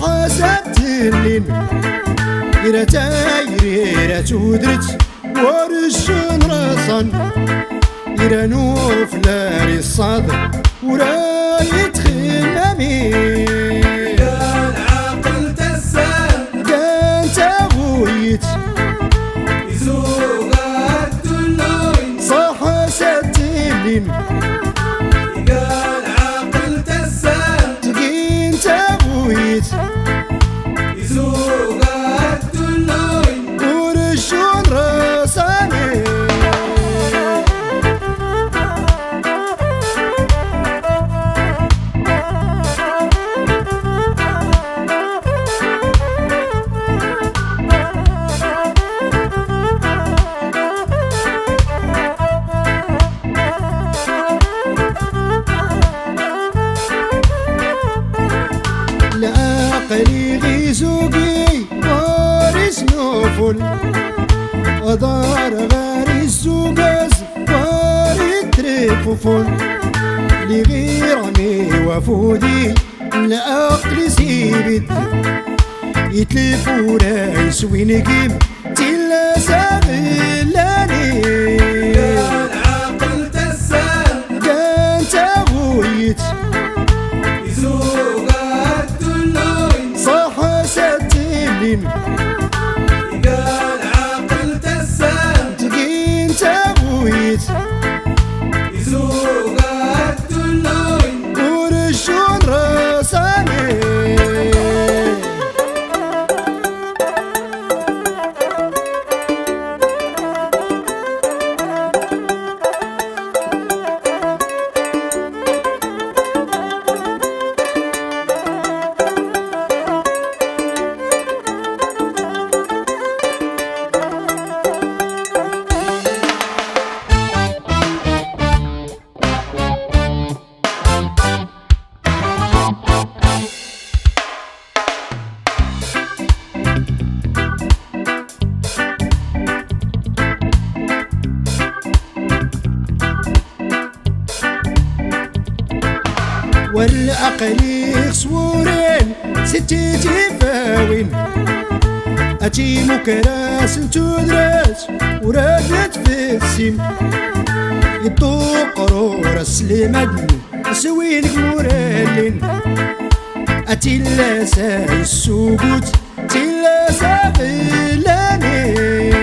حسبت اللين إلى تايري تودرت ورشن راسن إلى نوف لاري الصدر ورايت خمامي كان عقل تسان كان تغويت يزوغ الدلوين صح ستلين كان عقل تسان تقين تغويت يزوغ الدلوين ورشون راساني العقل غيزوقي وارس نوفل أدار غاري السوقاز واري تريفوفل لغيرني وفودي العقل سيبت يتلف ولا يسوي نقيم تلا ساغلاني كان عقل تسان كان تغويت يزوغ الدلوين صح ستلين كان عقل تسان تقين تغويت يزوغ الدلوين ورشون راساني والعقل يخسورين ستي تفاوين أتي مكراس تدرس وردت في السم يطوق راس المدن سوينك مرالين أتي اللاسا السكوت تلا ساغلاني